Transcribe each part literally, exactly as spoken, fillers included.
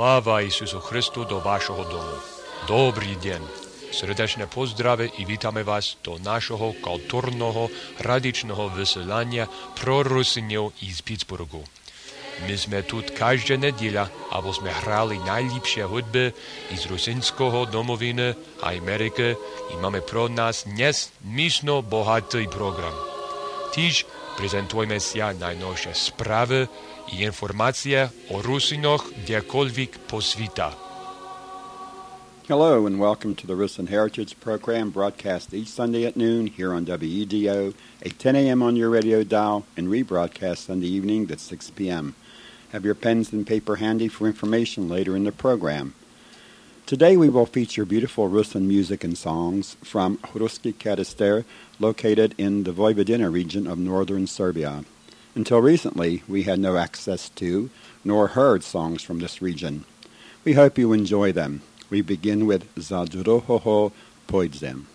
Slava Isusu Hristu do vašeho domu. Dobrý deň. Srdečne pozdrave i vítame vás do našeho kulturného radičného vysielania pro Rusinov iz Pittsburghu. My sme tu každá nedeľa, aby sme hrali najlepšie hudby iz rusinského domoviny a Ameriky i máme pro nás nesmyšno bohatý program. Tiež prezentujeme si najnovšie správy i informacije o Rusinoch kdekoľvek po svita. Hello and welcome to the Rusin Heritage Program, broadcast each Sunday at noon here on W E D O, at ten a.m. on your radio dial, and rebroadcast Sunday evening at six p.m. Have your pens and paper handy for information later in the program. Today we will feature beautiful Rusin music and songs from Ruski Kataster, located in the Vojvodina region of northern Serbia. Until recently, we had no access to nor heard songs from this region. We hope you enjoy them. We begin with Za Druhoho Poidzem.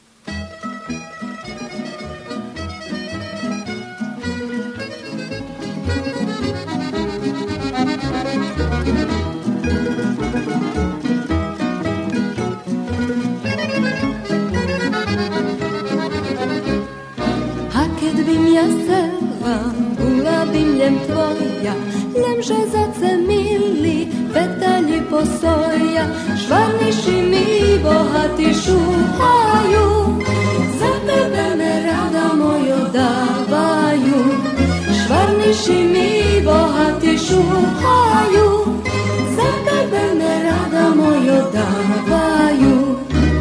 A kad bim ja sela, bula bim ljem tvoja, lemže zace mili, vetalji posoja, švarniši mi bohati šuhaju, za tebe me rada mojo davaju. Švarniši mi bohati šuhaju, za tebe me rada mojo davaju.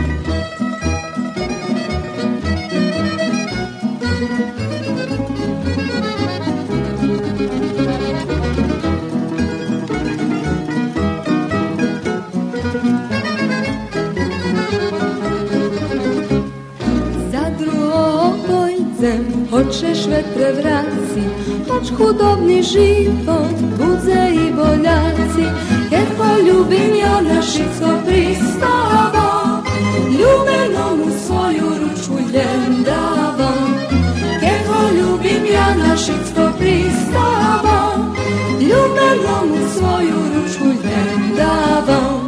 Hoćeš vetre vraci, hoć hudobni život, budze i boljaci, jer poljubim ja našicko pristava, ljubenom u svoju ručku ljem davam. Jer poljubim ja našicko pristava, ljubenom u svoju ručku ljem davam.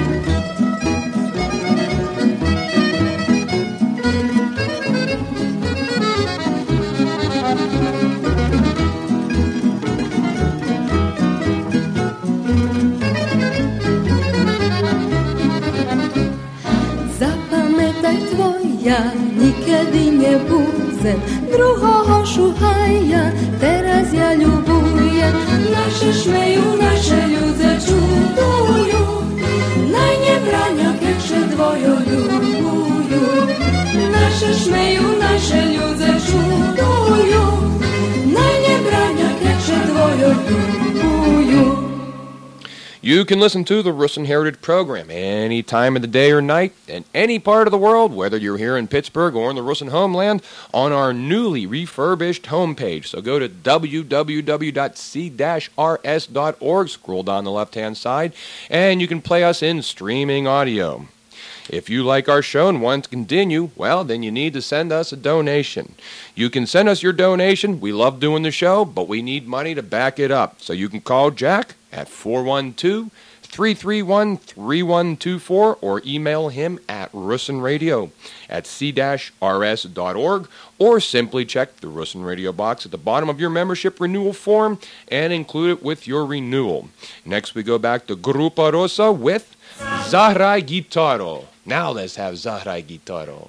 Ja nikad i ne budzem drugoho šuhaja, teraz ja ljubujem. Naše šmeju, naše ljude čuduju, najnje branja keče dvojo ljubuju. Naše šmeju, naše ljude čuduju, najnje branja keče dvojo ljubuju. You can listen to the Rusin Heritage program any time of the day or night in any part of the world, whether you're here in Pittsburgh or in the Rusin homeland, on our newly refurbished homepage. So go to w w w dot c dash r s dot org, scroll down the left-hand side, and you can play us in streaming audio. If you like our show and want to continue, well, then you need to send us a donation. You can send us your donation. We love doing the show, but we need money to back it up. So you can call Jack at four one two, three three one, three one two four or email him at rusinradio at c dash r s dot org, or simply check the Rusin Radio box at the bottom of your membership renewal form and include it with your renewal. Next we go back to Grupa Rosa with Zahraj Gitaro. Now let's have Zahraj Gitaro.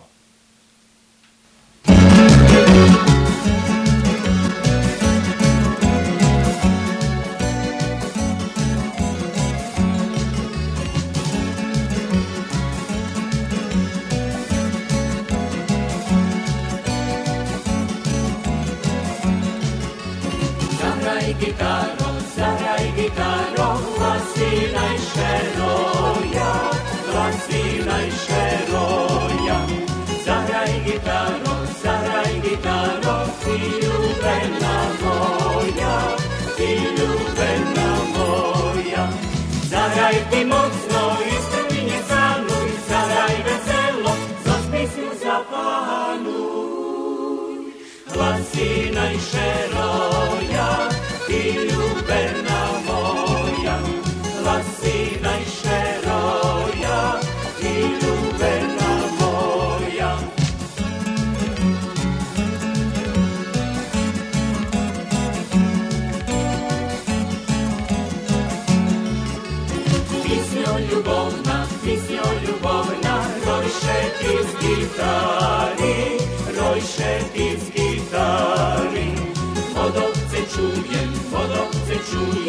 Zahraj gitaro, zahraj gitaro, glasi najšeroja, glasi najšeroja. Zahraj gitaro, zahraj gitaro, ti ljubena moja, ti ljubena moja. Zahraj ti mocno, istrpinje sanuj, zahraj veselo, za smislu zapanuj. Glasi najšeroja, ti ljubena moja, glasi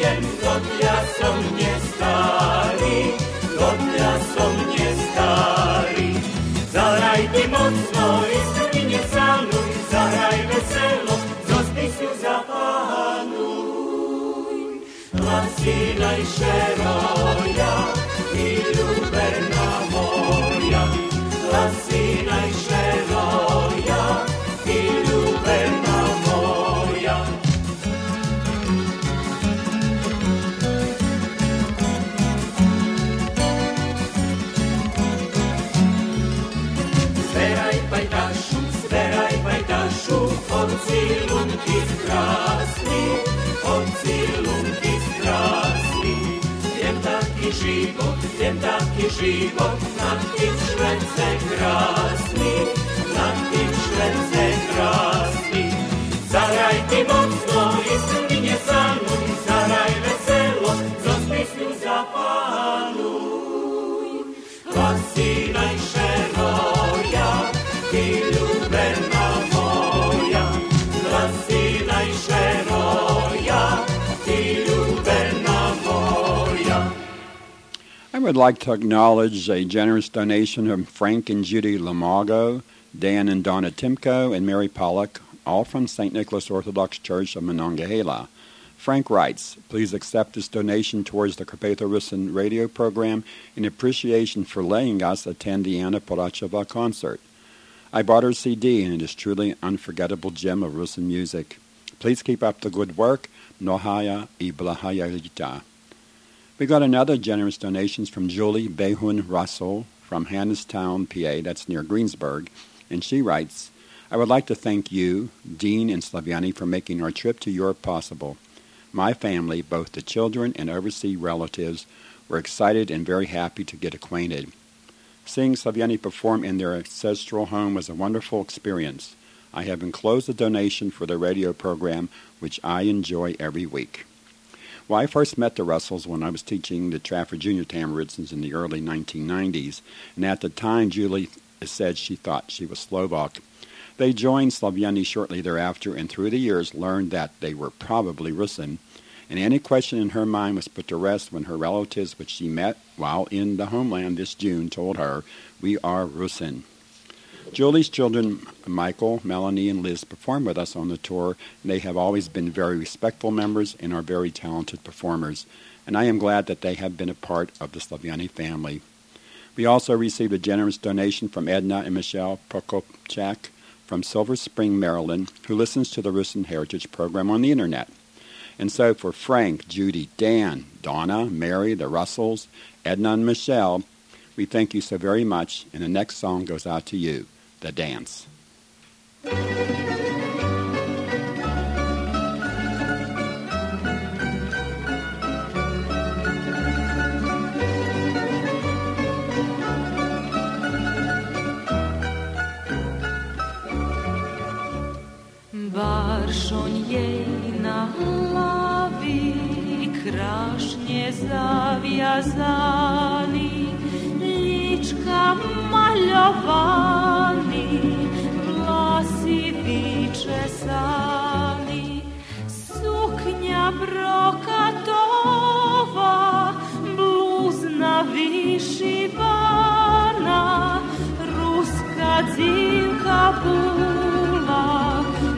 čujem, dotlja som nie stari, dotlja som nie stari. Zahraj ty mocno i strni nie sanuj, zahraj veselo, zo spisju zapanuj. Lasina i šeroja i ljubena moja, lasina i šeroja i ljubena moja. Zveraj pajtašu, zveraj pajtašu, pocilunki krasni, pocilunki krasni. Jem taki život, jem taki život, na tim švece krasni, na tim švece krasni. Zahraj ti mocno i strni nie sanuj, zahraj veselo, zo spisju zapanuj. Lasina i šeroja i ljubena moja, lasina i šeroja i ljubena moja. I would like to acknowledge a generous donation from Frank and Judy Lamago, Dan and Donna Timko, and Mary Pollock, all from Saint Nicholas Orthodox Church of Monongahela. Frank writes, please accept this donation towards the Carpatho Rusin radio program in appreciation for letting us attend the Anna Poracheva concert. I bought her C D, and it is truly an unforgettable gem of Rusin music. Please keep up the good work. Nohaya y Blahayalita. We got another generous donations from Julie Behun Russell from Hannestown, P A, that's near Greensburg, and she writes, I would like to thank you, Dean and Slaviani, for making our trip to Europe possible. My family, both the children and overseas relatives, were excited and very happy to get acquainted. Seeing Slaviani perform in their ancestral home was a wonderful experience. I have enclosed a donation for the radio program, which I enjoy every week. Well, I first met the Russells when I was teaching the Trafford Junior Tamaritzins in the early nineteen nineties, and at the time Julie said she thought she was Slovak. They joined Slaviani shortly thereafter, and through the years learned that they were probably Rusin, and any question in her mind was put to rest when her relatives, which she met while in the homeland this June, told her, we are Rusin. Julie's children, Michael, Melanie, and Liz, performed with us on the tour, and they have always been very respectful members and are very talented performers, and I am glad that they have been a part of the Slaviani family. We also received a generous donation from Edna and Michelle Prokopchak from Silver Spring, Maryland, who listens to the Rusin Heritage program on the Internet. And so for Frank, Judy, Dan, Donna, Mary, the Russells, Edna, and Michelle, we thank you so very much, and the next song goes out to you, The Dance. Baršonj jej na hlavi krašne zaviazani, lička maľovaní, vlasy vyčesani, sukňa brokatová, blúzna vyšivana, ruská dzivka bula,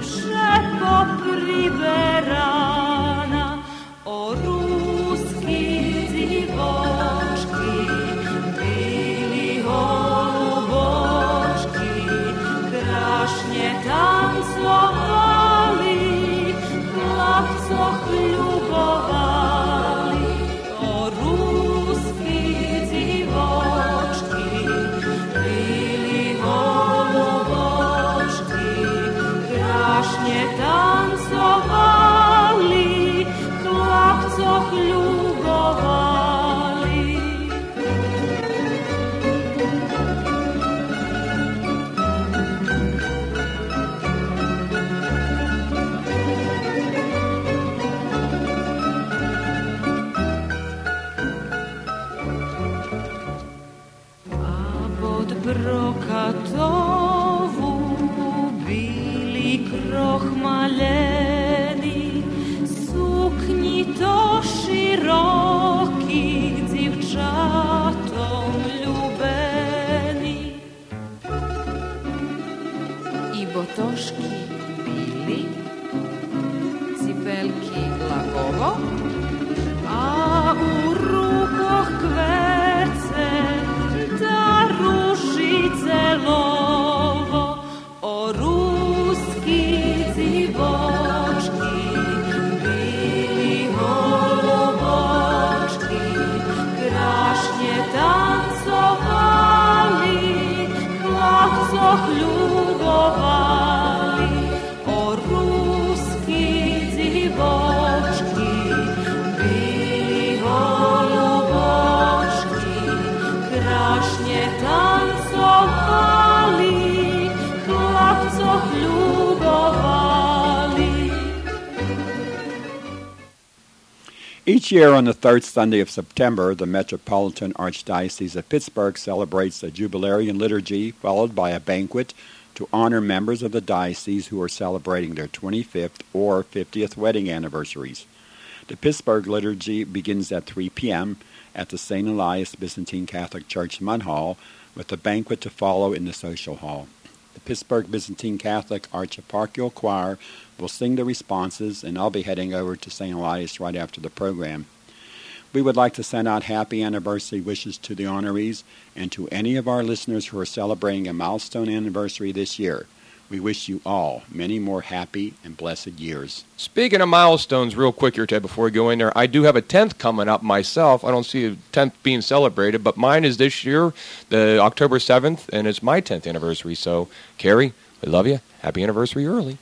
popriberana, o ruski divočki, bili holubočki, krašnje tancovali, chlapcoch ljubovali, o ruski divočki, bili holubočki, krašnje tancovali, chlapcoch ľubovali. A pod brokatovu bili krochmaleni, sukni to široki dzivčatom ljubeni. I botoški bili, cipelki lagovo, a u rukoh kverce da ružice lovo. O ruski dzivočki, bili holobočki, krašnje tancovali, hlavcoh ljubovali. O ruski dzivočki, bili holobočki, krašnje tancovali, hlavcoh ljubovali. Each year on the third Sunday of September, the Metropolitan Archdiocese of Pittsburgh celebrates a Jubilarian liturgy followed by a banquet to honor members of the diocese who are celebrating their twenty-fifth or fiftieth wedding anniversaries. The Pittsburgh liturgy begins at three p.m. at the Saint Elias Byzantine Catholic Church Mud Hall, with a banquet to follow in the social hall. The Pittsburgh Byzantine Catholic Archieparchial Choir will sing the responses, and I'll be heading over to Saint Elias right after the program. We would like to send out happy anniversary wishes to the honorees and to any of our listeners who are celebrating a milestone anniversary this year. We wish you all many more happy and blessed years. Speaking of milestones, real quick here, Ted, before we go in there, I do have a tenth coming up myself. I don't see a tenth being celebrated, but mine is this year, the October seventh, and it's my tenth anniversary. So, Carrie, we love you. Happy anniversary early.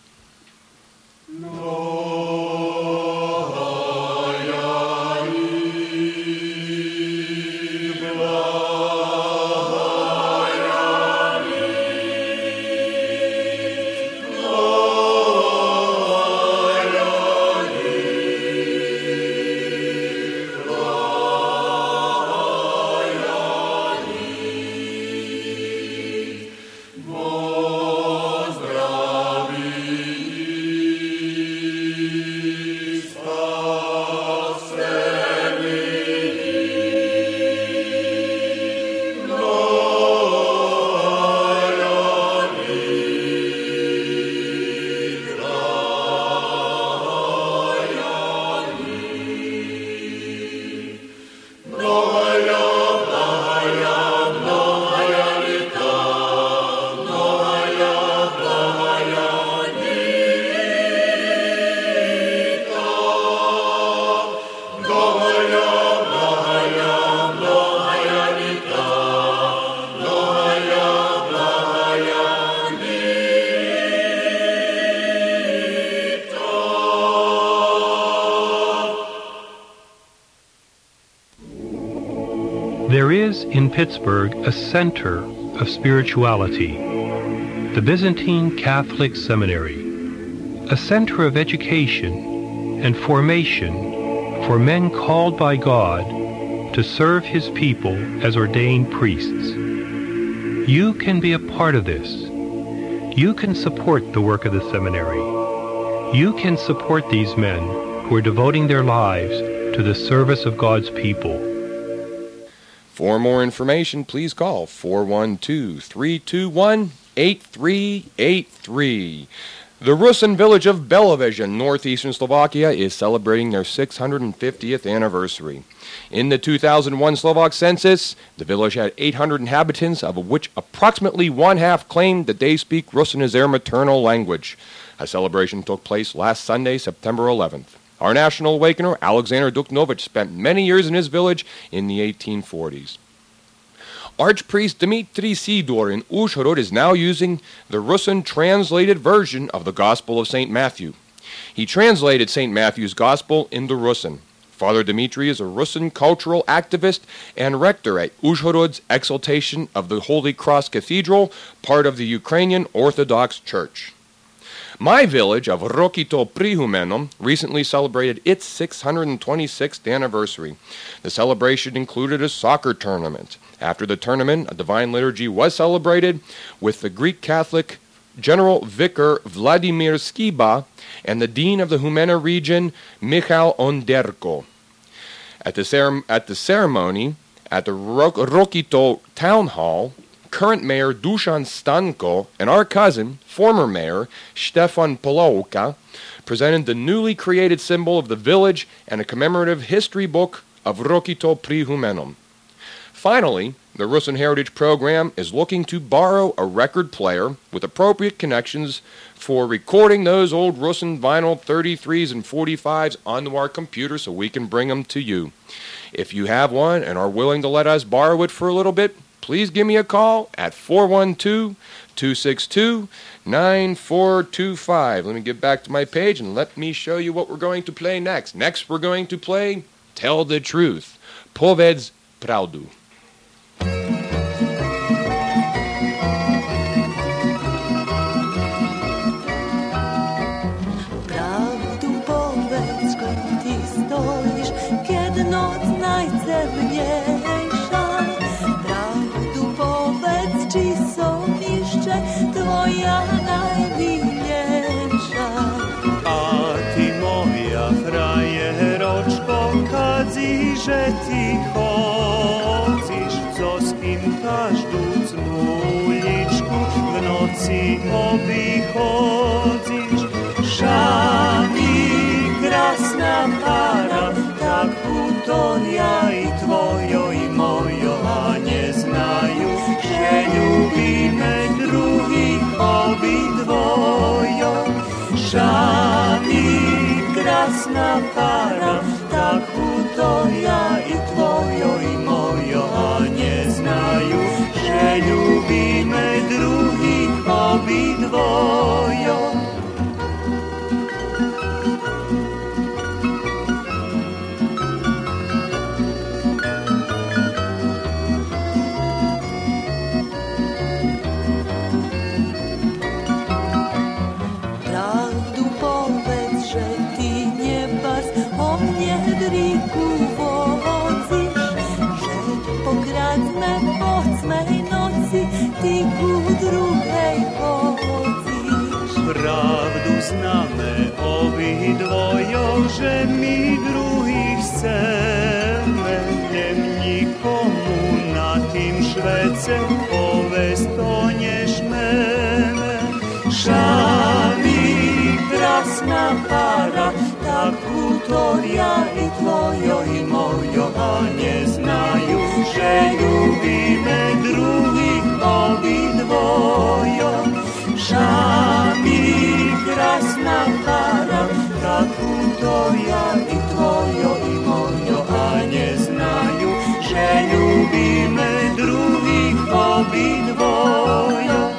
There is in Pittsburgh a center of spirituality, the Byzantine Catholic Seminary, a center of education and formation for men called by God to serve His people as ordained priests. You can be a part of this. You can support the work of the seminary. You can support these men who are devoting their lives to the service of God's people. For more information, please call four one two, three two one, eight three eight three. The Rusin village of Belovej in northeastern Slovakia is celebrating their six hundred fiftieth anniversary. In the two thousand one Slovak census, the village had eight hundred inhabitants, of which approximately one-half claimed that they speak Rusin as their maternal language. A celebration took place last Sunday, September eleventh. Our national awakener, Alexander Duknovich, spent many years in his village in the eighteen forties. Archpriest Dmitry Sidor in Uzhhorod is now using the Rusin translated version of the Gospel of Saint Matthew. He translated Saint Matthew's Gospel into Rusin. Father Dmitry is a Rusin cultural activist and rector at Uzhhorod's Exaltation of the Holy Cross Cathedral, part of the Ukrainian Orthodox Church. My village of Rokito Prihumeno recently celebrated its six hundred twenty-sixth anniversary. The celebration included a soccer tournament. After the tournament, a divine liturgy was celebrated with the Greek Catholic General Vicar Vladimir Skiba and the Dean of the Humena region, Michal Onderko. At the, cer- at the ceremony at the Ro- Rokito Town Hall, current Mayor Dusan Stanko and our cousin, former Mayor Stefan Polouka, presented the newly created symbol of the village and a commemorative history book of Rokito Prihumenom. Finally, the Rusin Heritage Program is looking to borrow a record player with appropriate connections for recording those old Rusin vinyl thirty-threes and forty-fives onto our computer so we can bring them to you. If you have one and are willing to let us borrow it for a little bit, please give me a call at four one two, two six two, nine four two five. Let me get back to my page and let me show you what we're going to play next. Next, we're going to play Tell the Truth. Povedz pravdu. Pravdu povedz, kod ti stojiš, kad noc najcemniejsza. Pravdu povedz, či som ešte tvoja najmilejsza. A ty moja frajeročko, kadzi, že ti chodziš, co s kim každú cnú uličku v noci obychodziš. Šami, krásna para, tak utoria i tvojo i mojo, a neznajú, že ľubíme druhých obidvojo. Šami, krásna para, tak utoria i tvojo i mojo, a neznajú, že ľubíme druhých obidvojo. Pravdu povedz, že ty nebars o mne driku voziš, že pokrát sme po tmej noci, ty ku druhej chodzíš. Pravdu známe obidvojo, že my druhých chceme, nem nikomu na tým švece povesť to nežmeme. Šami, krásna para, tak utoria i tvojo i mojo, a neznajú, že ľubíme druhých obidvojo. Šami, krásna para, tak utoria i tvojo i mojo, a neznajú, že ľubíme druhých obidvojo.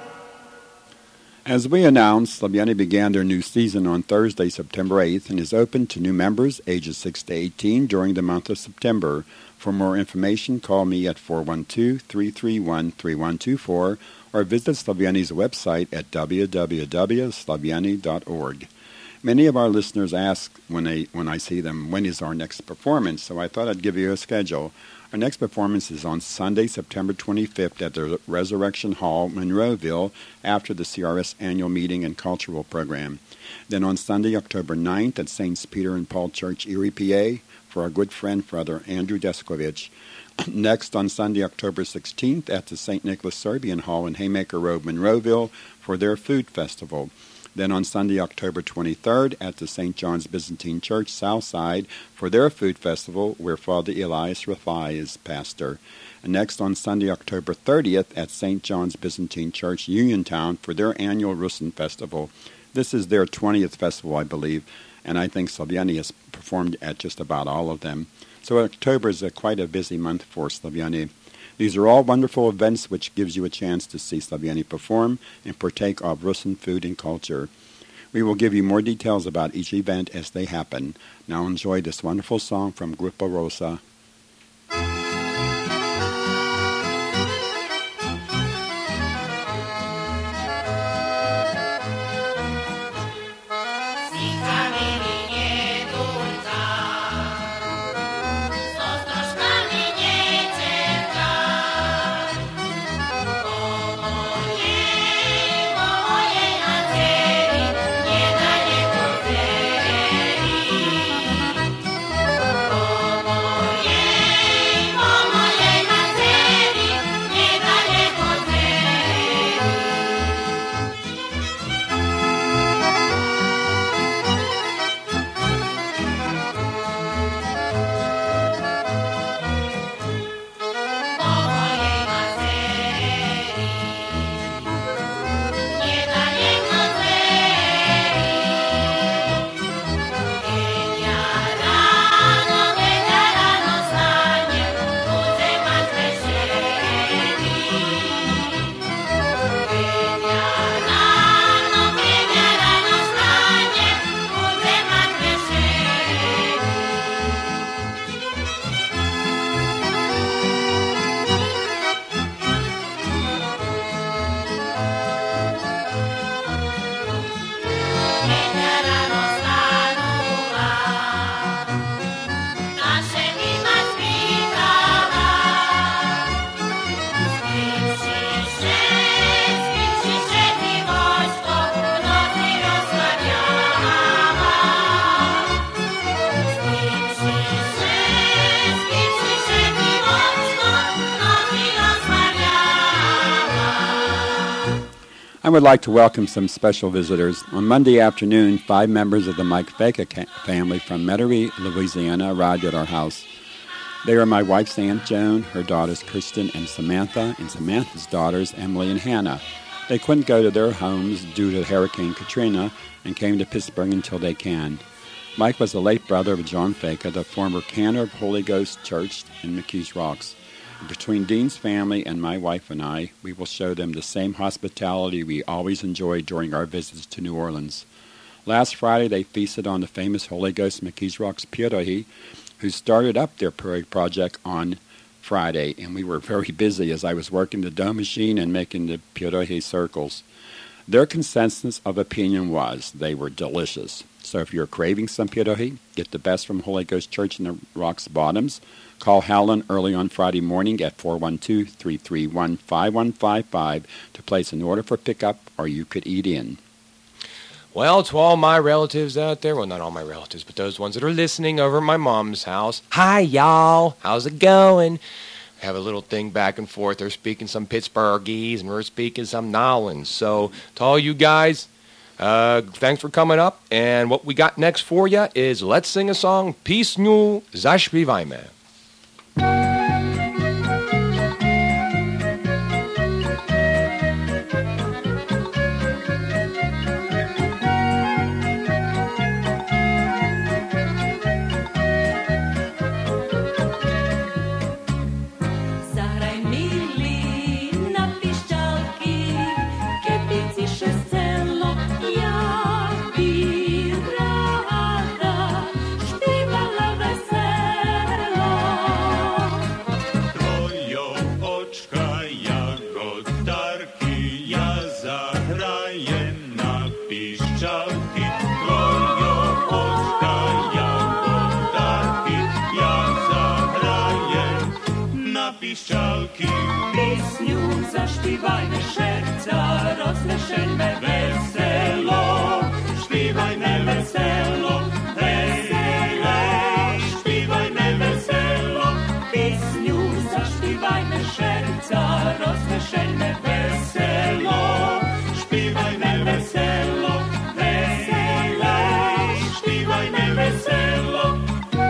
As we announced, Slaviani began their new season on Thursday, September eighth, and is open to new members ages six to eighteen during the month of September. For more information, call me at four one two, three three one, three one two four or visit Slaviani's website at w w w dot slaviani dot org. Many of our listeners ask when, they, when I see them, when is our next performance? So I thought I'd give you a schedule. Our next performance is on Sunday, September twenty-fifth at the Resurrection Hall, Monroeville, after the C R S annual meeting and cultural program. Then on Sunday, October ninth at Saints Peter and Paul Church, Erie, P A, for our good friend, Brother Andrew Deskovich. Next on Sunday, October sixteenth at the Saint Nicholas Serbian Hall in Haymaker Road, Monroeville, for their food festival. Then on Sunday, October twenty-third, at the Saint John's Byzantine Church, Southside, for their food festival, where Father Elias Rafai is pastor. And next on Sunday, October thirtieth, at Saint John's Byzantine Church, Uniontown, for their annual Rusin Festival. This is their twentieth festival, I believe, and I think Slaviani has performed at just about all of them. So October is a, quite a busy month for Slaviani. These are all wonderful events which gives you a chance to see Slaviani perform and partake of Rusin food and culture. We will give you more details about each event as they happen. Now enjoy this wonderful song from Grupo Rosa. Como I would like to welcome some special visitors. On Monday afternoon, five members of the Mike Vega family from Metairie, Louisiana, arrived at our house. They are my wife's Aunt Joan, her daughters Kristen and Samantha, and Samantha's daughters Emily and Hannah. They couldn't go to their homes due to Hurricane Katrina and came to Pittsburgh until they can. Mike was the late brother of John Vega, the former cantor of Holy Ghost Church in McKees Rocks. Between Dean's family and my wife and I, we will show them the same hospitality we always enjoyed during our visits to New Orleans. Last Friday, they feasted on the famous Holy Ghost McKees Rocks Pierogi, who started up their project on Friday, and we were very busy as I was working the dough machine and making the pierogi circles. Their consensus of opinion was they were delicious. So if you're craving some pierogi, get the best from Holy Ghost Church in the Rocks Bottoms. Call Howland early on Friday morning at four one two, three three one, five one five five to place an order for pickup, or you could eat in. Well, to all my relatives out there, well, not all my relatives, but those ones that are listening over at my mom's house, hi, y'all. How's it going? Have a little thing back and forth. They're speaking some Pittsburghese, and we're speaking some Nolans. So to all you guys, uh, thanks for coming up. And what we got next for you is let's sing a song, Písňu zaśpiewajmy. Písňu zaśpiewajmy, serca rozweszelmy weselo. Śpiewajmy weselo, weselo. Śpiewajmy weselo. Písňu zaśpiewajmy, serca rozweszelmy weselo. Śpiewajmy weselo, weselo. Śpiewajmy weselo.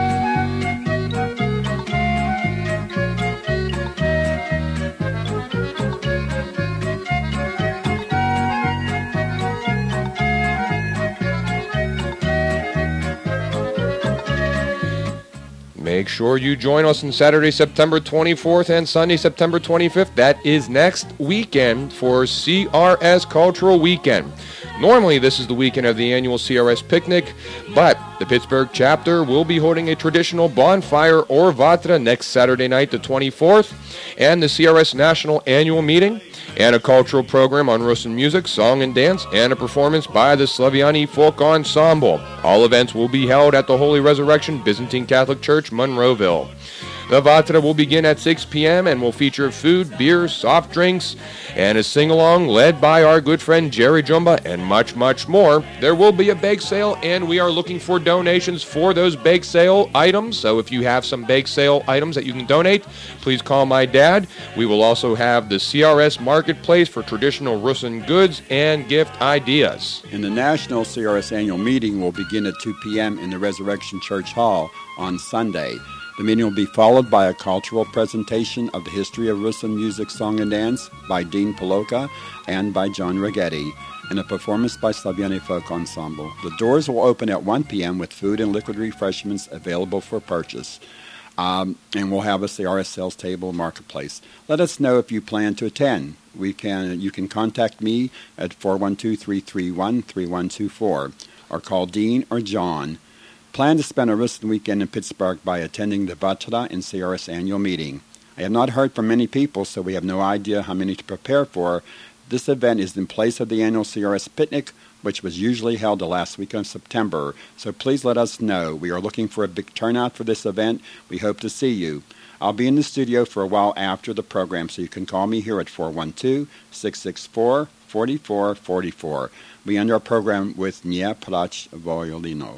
Make sure you join us on Saturday, September twenty-fourth and Sunday, September twenty-fifth. That is next weekend for C R S Cultural Weekend. Normally, this is the weekend of the annual C R S picnic, but the Pittsburgh chapter will be holding a traditional bonfire or vatra next Saturday night, the twenty-fourth, and the C R S National Annual Meeting, and a cultural program on Russian music, song and dance, and a performance by the Slaviani Folk Ensemble. All events will be held at the Holy Resurrection Byzantine Catholic Church, Monroeville. The Vatra will begin at six p.m. and will feature food, beer, soft drinks, and a sing-along led by our good friend Jerry Jumba, and much, much more. There will be a bake sale, and we are looking for donations for those bake sale items. So if you have some bake sale items that you can donate, please call my dad. We will also have the C R S Marketplace for traditional Russin goods and gift ideas. And the National C R S Annual Meeting will begin at two p.m. in the Resurrection Church Hall on Sunday. The meeting will be followed by a cultural presentation of the history of Russin music, song, and dance by Dean Poloka and by John Rigetti, and a performance by Slaviani Folk Ensemble. The doors will open at one p.m. with food and liquid refreshments available for purchase. Um, and we'll have a C R S sales table marketplace. Let us know if you plan to attend. We can you can contact me at four one two, three three one, three one two four or call Dean or John. Plan to spend a Russin weekend in Pittsburgh by attending the Vatra and C R S annual meeting. I have not heard from many people, so we have no idea how many to prepare for. This event is in place of the annual C R S picnic, which was usually held the last week of September. So please let us know. We are looking for a big turnout for this event. We hope to see you. I'll be in the studio for a while after the program, so you can call me here at four one two, six six four, four four four four. We end our program with Nie Plać Violino.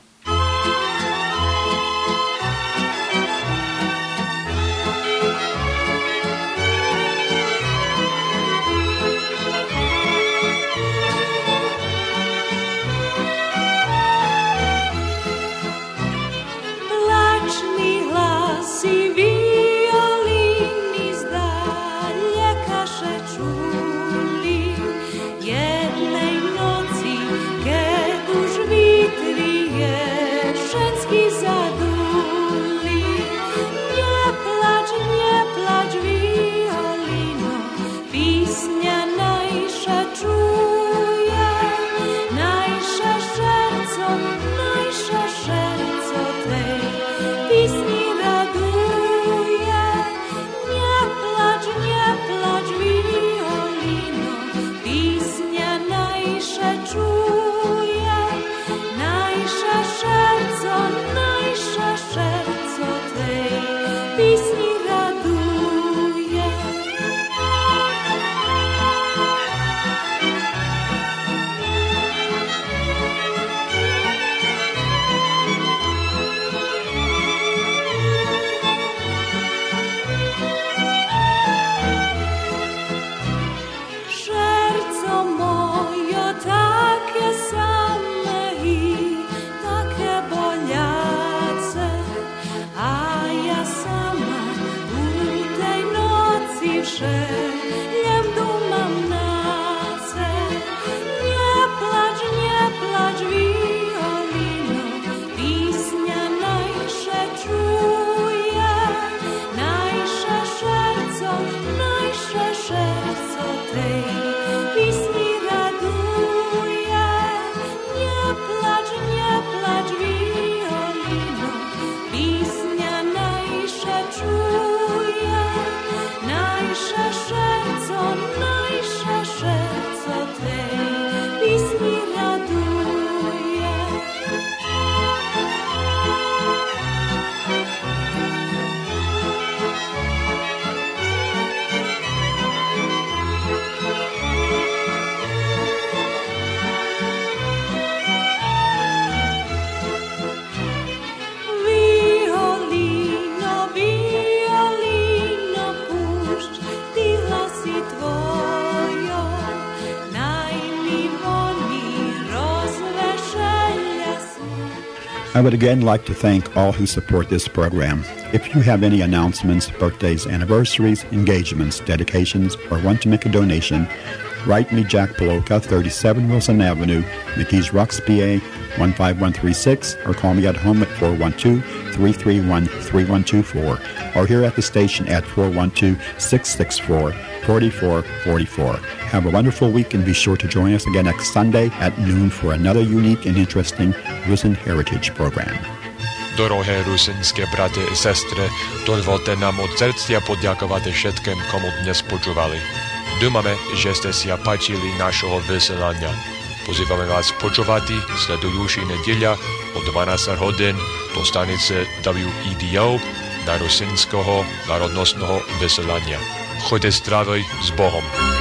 naše čuli. Jednej noci, keď už vytrie, ženský zaduli. Neplač, neplač, violino, písňa najša čuje. Najša šerco, najša šerco tej písni raduje. Neplač, neplač, violino, písňa najša čuje. Najša šerco, najša šerco tej písni raduje. Šerco mojo, také samé i také boljace, a ja sama u tej noci všeljem dumam nace. Neplač, neplač, violino, písňa najše čuje. Najše šerco, najše šerco tej písni raduje. Neplač, neplač, violino, písňa najše čuje. Najše šerco, najše šerco tej písni raduje. Violino, violino, pušť ty hlasy tvojo, naj mi voľný rozvešelia smúť. I would again like to thank all who support this program. If you have any announcements, birthdays, anniversaries, engagements, dedications, or want to make a donation, write me Jack Poloka, thirty-seven Wilson Avenue, McKees Rocks, P A, one five one three six, or call me at home at four one two, three three one, three one two four, or here at the station at four one two, six six four, four four four four. Have a wonderful week and be sure to join us again next Sunday at noon for another unique and interesting Rusin Heritage program. Дороге русинські брати і сестри, дозвольте нам от серця подякувати všetkým, komu dnes počúvali. Думаме, že ste si páčili našeho vysielania. Pozývame vás počúvať sledujúci nedeľa o dvanásť hodín do stanice W E D O na rusinského národnostného vysielania. Choďte zdraví s Bohom.